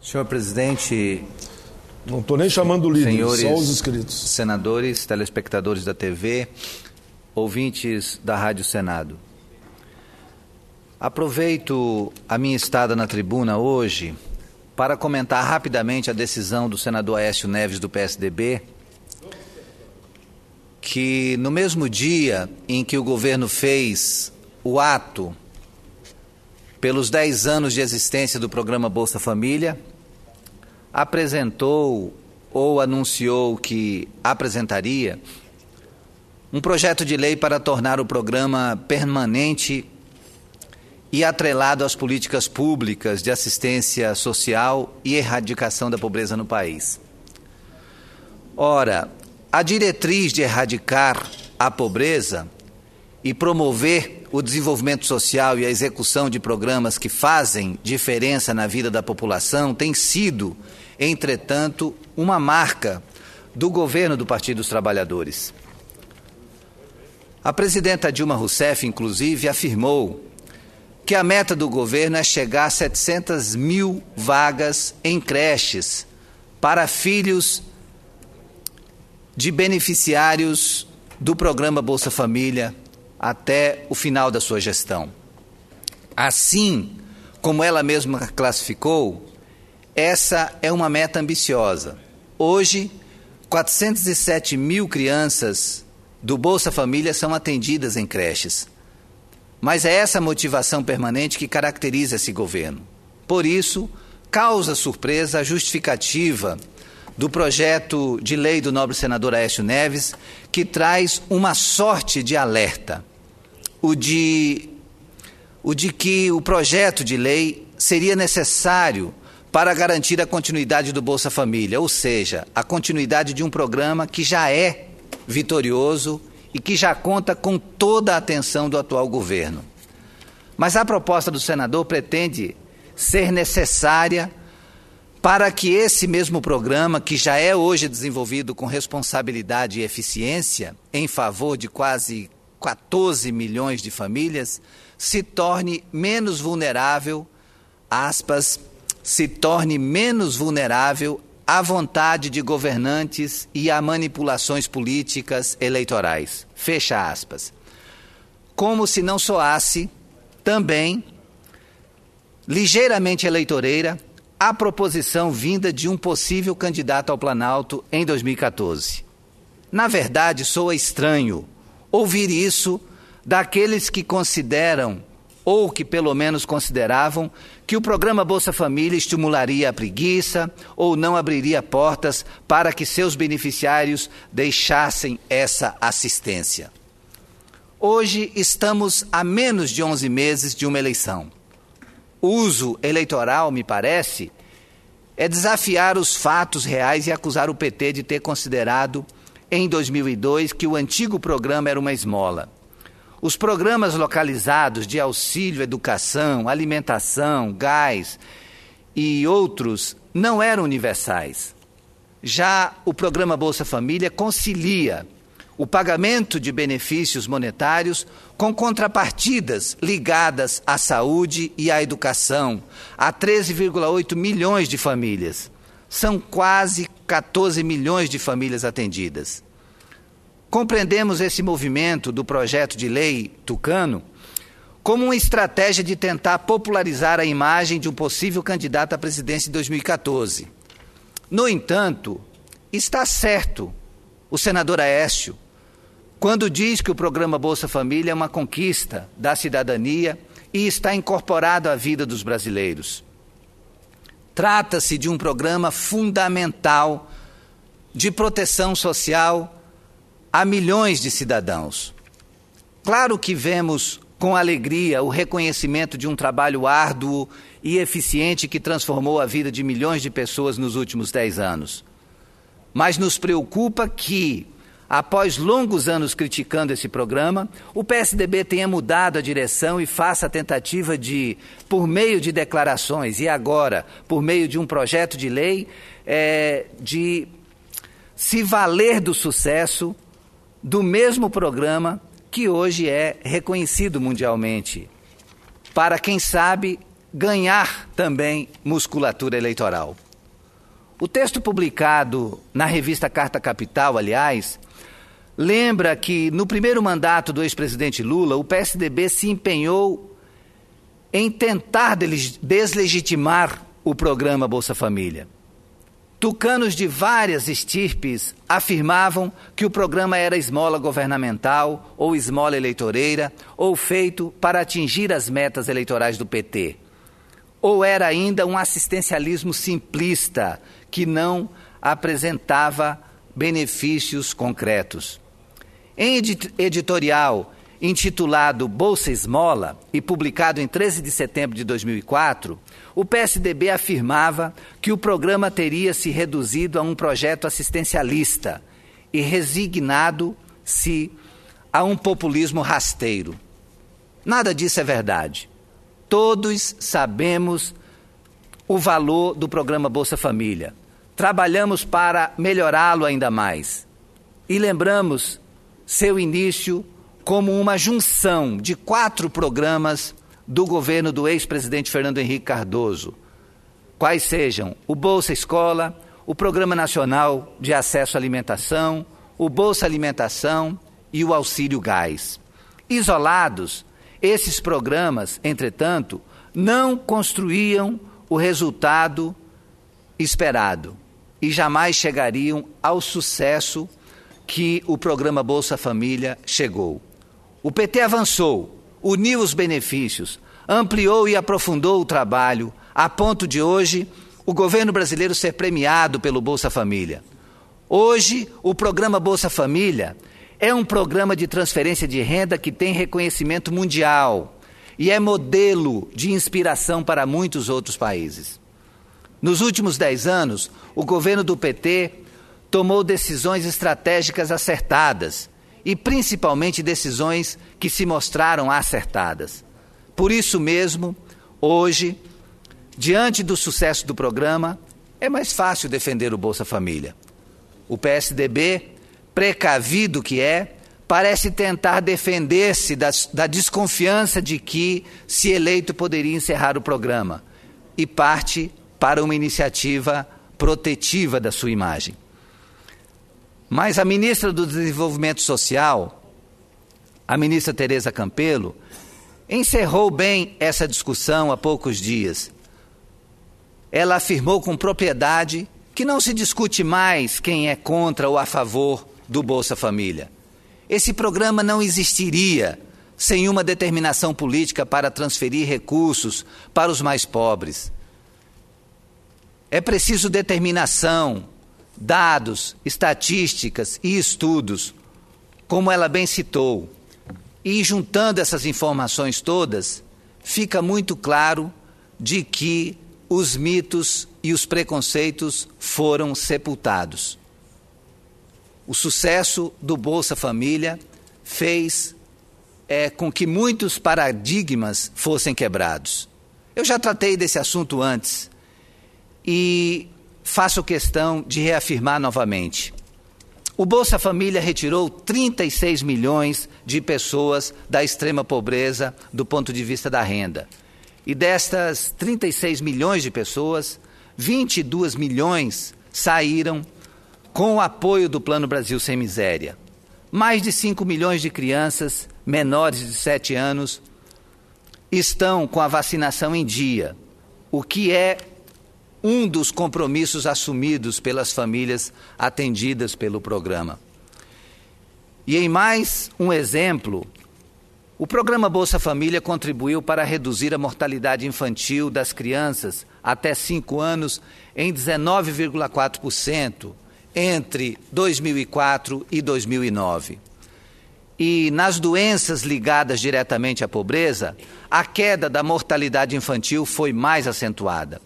Senhor presidente... Não estou nem chamando líderes, senhores só os inscritos. Senadores, telespectadores da TV, ouvintes da Rádio Senado. Aproveito a minha estada na tribuna hoje para comentar rapidamente a decisão do senador Aécio Neves do PSDB, que no mesmo dia em que o governo fez o ato pelos 10 anos de existência do programa Bolsa Família, apresentou ou anunciou que apresentaria um projeto de lei para tornar o programa permanente e atrelado às políticas públicas de assistência social e erradicação da pobreza no país. Ora, a diretriz de erradicar a pobreza e promover o desenvolvimento social e a execução de programas que fazem diferença na vida da população tem sido, entretanto, uma marca do governo do Partido dos Trabalhadores. A presidenta Dilma Rousseff, inclusive, afirmou que a meta do governo é chegar a 700 mil vagas em creches para filhos de beneficiários do programa Bolsa Família até o final da sua gestão. Assim como ela mesma classificou, essa é uma meta ambiciosa. Hoje, 407 mil crianças do Bolsa Família são atendidas em creches. Mas é essa motivação permanente que caracteriza esse governo. Por isso, causa surpresa a justificativa do projeto de lei do nobre senador Aécio Neves, que traz uma sorte de alerta, o de que o projeto de lei seria necessário para garantir a continuidade do Bolsa Família, ou seja, a continuidade de um programa que já é vitorioso e que já conta com toda a atenção do atual governo. Mas a proposta do senador pretende ser necessária para que esse mesmo programa, que já é hoje desenvolvido com responsabilidade e eficiência em favor de quase 14 milhões de famílias, se torne menos vulnerável, aspas, se torne menos vulnerável à vontade de governantes e a manipulações políticas eleitorais. Fecha aspas. Como se não soasse também ligeiramente eleitoreira a proposição vinda de um possível candidato ao Planalto em 2014. Na verdade, soa estranho ouvir isso daqueles que consideram, ou que pelo menos consideravam, que o programa Bolsa Família estimularia a preguiça ou não abriria portas para que seus beneficiários deixassem essa assistência. Hoje estamos a menos de 11 meses de uma eleição. O uso eleitoral, me parece, é desafiar os fatos reais e acusar o PT de ter considerado, em 2002, que o antigo programa era uma esmola. Os programas localizados de auxílio, educação, alimentação, gás e outros não eram universais. Já o programa Bolsa Família concilia o pagamento de benefícios monetários com contrapartidas ligadas à saúde e à educação, a 13,8 milhões de famílias. São quase 14 milhões de famílias atendidas. Compreendemos esse movimento do projeto de lei tucano como uma estratégia de tentar popularizar a imagem de um possível candidato à presidência em 2014. No entanto, está certo o senador Aécio quando diz que o programa Bolsa Família é uma conquista da cidadania e está incorporado à vida dos brasileiros. Trata-se de um programa fundamental de proteção social a milhões de cidadãos. Claro que vemos com alegria o reconhecimento de um trabalho árduo e eficiente que transformou a vida de milhões de pessoas nos últimos 10 anos. Mas nos preocupa que, após longos anos criticando esse programa, o PSDB tenha mudado a direção e faça a tentativa de, por meio de declarações e agora por meio de um projeto de lei, de se valer do sucesso do mesmo programa que hoje é reconhecido mundialmente, para, quem sabe, ganhar também musculatura eleitoral. O texto publicado na revista Carta Capital, aliás, lembra que no primeiro mandato do ex-presidente Lula, o PSDB se empenhou em tentar deslegitimar o programa Bolsa Família. Tucanos de várias estirpes afirmavam que o programa era esmola governamental ou esmola eleitoreira ou feito para atingir as metas eleitorais do PT. Ou era ainda um assistencialismo simplista que não apresentava benefícios concretos. Em editorial intitulado Bolsa Esmola e publicado em 13 de setembro de 2004, o PSDB afirmava que o programa teria se reduzido a um projeto assistencialista e resignado-se a um populismo rasteiro. Nada disso é verdade. Todos sabemos o valor do programa Bolsa Família. Trabalhamos para melhorá-lo ainda mais. E lembramos seu início como uma junção de 4 programas do governo do ex-presidente Fernando Henrique Cardoso, quais sejam o Bolsa Escola, o Programa Nacional de Acesso à Alimentação, o Bolsa Alimentação e o Auxílio Gás. Isolados, esses programas, entretanto, não construíam o resultado esperado e jamais chegariam ao sucesso que o programa Bolsa Família chegou. O PT avançou, uniu os benefícios, ampliou e aprofundou o trabalho, a ponto de hoje o governo brasileiro ser premiado pelo Bolsa Família. Hoje, o programa Bolsa Família é um programa de transferência de renda que tem reconhecimento mundial e é modelo de inspiração para muitos outros países. Nos últimos 10 anos, o governo do PT tomou decisões estratégicas acertadas e principalmente decisões que se mostraram acertadas. Por isso mesmo, hoje, diante do sucesso do programa, é mais fácil defender o Bolsa Família. O PSDB, precavido que é, parece tentar defender-se da desconfiança de que, se eleito, poderia encerrar o programa e parte para uma iniciativa protetiva da sua imagem. Mas a ministra do Desenvolvimento Social, a ministra Tereza Campelo, encerrou bem essa discussão há poucos dias. Ela afirmou com propriedade que não se discute mais quem é contra ou a favor do Bolsa Família. Esse programa não existiria sem uma determinação política para transferir recursos para os mais pobres. É preciso determinação, dados, estatísticas e estudos, como ela bem citou. E juntando essas informações todas, fica muito claro de que os mitos e os preconceitos foram sepultados. O sucesso do Bolsa Família fez com que muitos paradigmas fossem quebrados. Eu já tratei desse assunto antes e faço questão de reafirmar novamente. O Bolsa Família retirou 36 milhões de pessoas da extrema pobreza do ponto de vista da renda. E destas 36 milhões de pessoas, 22 milhões saíram com o apoio do Plano Brasil Sem Miséria. Mais de 5 milhões de crianças menores de 7 anos estão com a vacinação em dia, o que é um dos compromissos assumidos pelas famílias atendidas pelo programa. E em mais um exemplo, o programa Bolsa Família contribuiu para reduzir a mortalidade infantil das crianças até 5 anos em 19,4% entre 2004 e 2009. E nas doenças ligadas diretamente à pobreza, a queda da mortalidade infantil foi mais acentuada.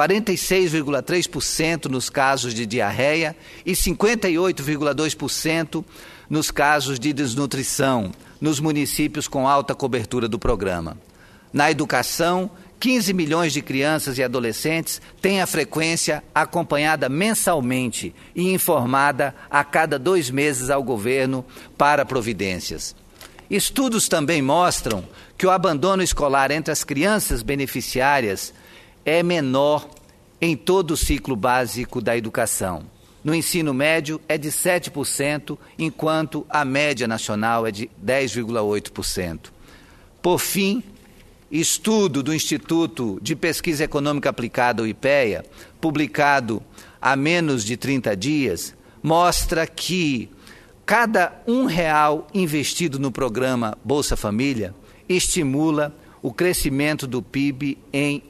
46,3% nos casos de diarreia e 58,2% nos casos de desnutrição, nos municípios com alta cobertura do programa. Na educação, 15 milhões de crianças e adolescentes têm a frequência acompanhada mensalmente e informada a cada 2 meses ao governo para providências. Estudos também mostram que o abandono escolar entre as crianças beneficiárias é menor em todo o ciclo básico da educação. No ensino médio é de 7%, enquanto a média nacional é de 10,8%. Por fim, estudo do Instituto de Pesquisa Econômica Aplicada, o IPEA, publicado há menos de 30 dias, mostra que cada R$1 investido no programa Bolsa Família estimula o crescimento do PIB em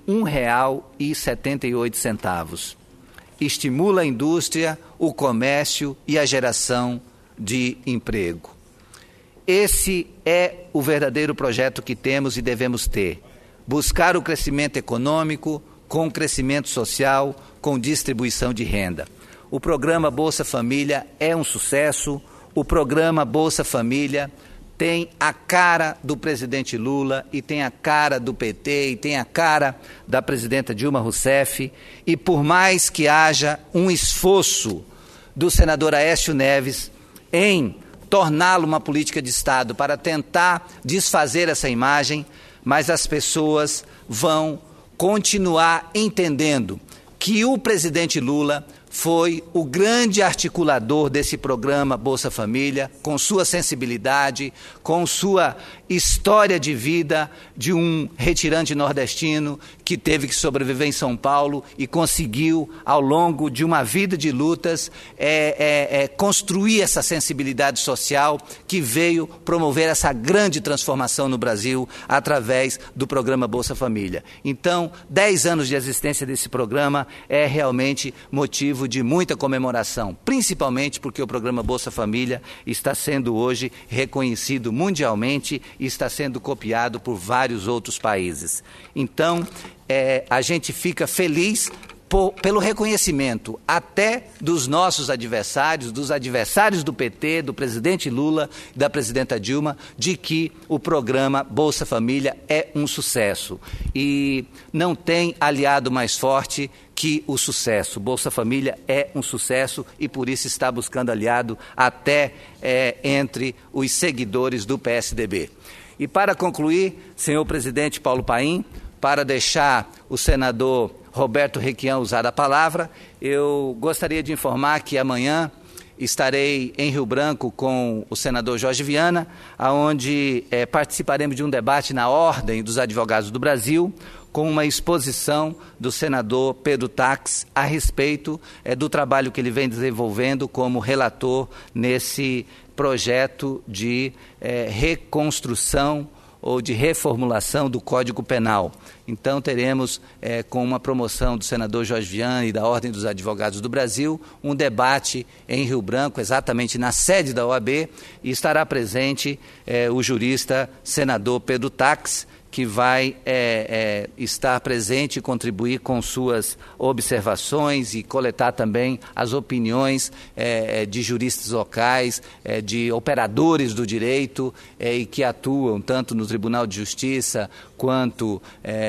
R$1,78. Estimula a indústria, o comércio e a geração de emprego. Esse é o verdadeiro projeto que temos e devemos ter. Buscar o crescimento econômico com crescimento social, com distribuição de renda. O programa Bolsa Família é um sucesso. O programa Bolsa Família tem a cara do presidente Lula e tem a cara do PT e tem a cara da presidenta Dilma Rousseff. E por mais que haja um esforço do senador Aécio Neves em torná-lo uma política de Estado para tentar desfazer essa imagem, mas as pessoas vão continuar entendendo que o presidente Lula foi o grande articulador desse programa Bolsa Família, com sua sensibilidade, com sua história de vida de um retirante nordestino que teve que sobreviver em São Paulo e conseguiu, ao longo de uma vida de lutas, construir essa sensibilidade social que veio promover essa grande transformação no Brasil através do programa Bolsa Família. Então, 10 anos de existência desse programa é realmente motivo de muita comemoração, principalmente porque o programa Bolsa Família está sendo hoje reconhecido mundialmente e está sendo copiado por vários outros países. Então, a gente fica feliz pelo reconhecimento até dos nossos adversários, dos adversários do PT, do presidente Lula e da presidenta Dilma, de que o programa Bolsa Família é um sucesso. E não tem aliado mais forte que o sucesso. Bolsa Família é um sucesso e por isso está buscando aliado até entre os seguidores do PSDB. E para concluir, senhor presidente Paulo Paim, para deixar o senador Roberto Requião usar a palavra, eu gostaria de informar que amanhã estarei em Rio Branco com o senador Jorge Viana, onde participaremos de um debate na Ordem dos Advogados do Brasil, com uma exposição do senador Pedro Tax a respeito do trabalho que ele vem desenvolvendo como relator nesse projeto de reconstrução ou de reformulação do Código Penal. Então, teremos, com uma promoção do senador Jorge Viana e da Ordem dos Advogados do Brasil, um debate em Rio Branco, exatamente na sede da OAB, e estará presente o jurista senador Pedro Tax, que vai estar presente e contribuir com suas observações e coletar também as opiniões de juristas locais, de operadores do direito e que atuam tanto no Tribunal de Justiça quanto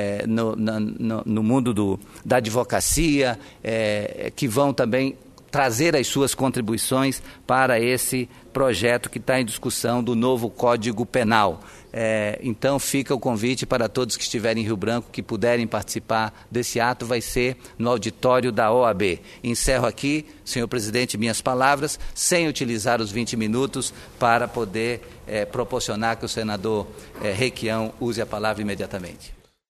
no mundo da advocacia, que vão também trazer as suas contribuições para esse projeto que está em discussão do novo Código Penal. Então fica o convite para todos que estiverem em Rio Branco, que puderem participar desse ato, vai ser no auditório da OAB. Encerro aqui, senhor presidente, minhas palavras, sem utilizar os 20 minutos para poder proporcionar que o senador Requião use a palavra imediatamente.